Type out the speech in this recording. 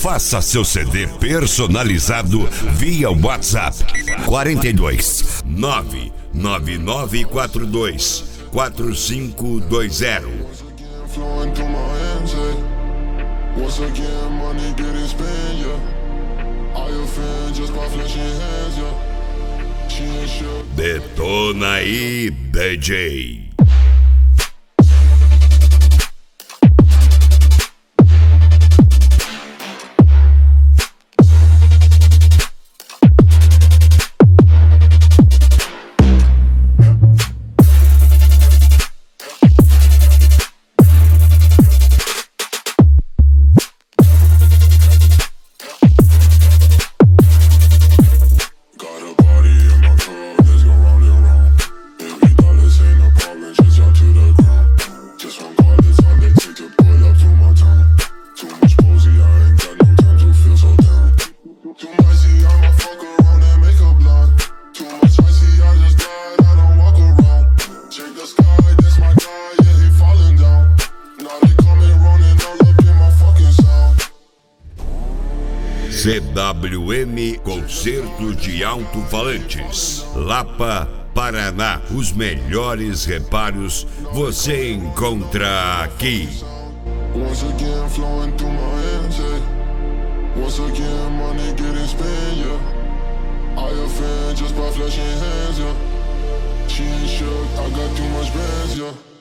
Faça seu CD personalizado via WhatsApp 42 99942 4520. Once again, money getting spent, yeah. I offend just by flashing hands, yeah. She ain't sure. Detona aí, DJ. CWM Concerto de Alto-Falantes, Lapa, Paraná. Os melhores reparos você encontra aqui. Once again, flowing through my hands, yeah. Once again, money getting spent, yeah. I offend just by flashing hands, yeah. She ain't shook, I got too much bands, yeah.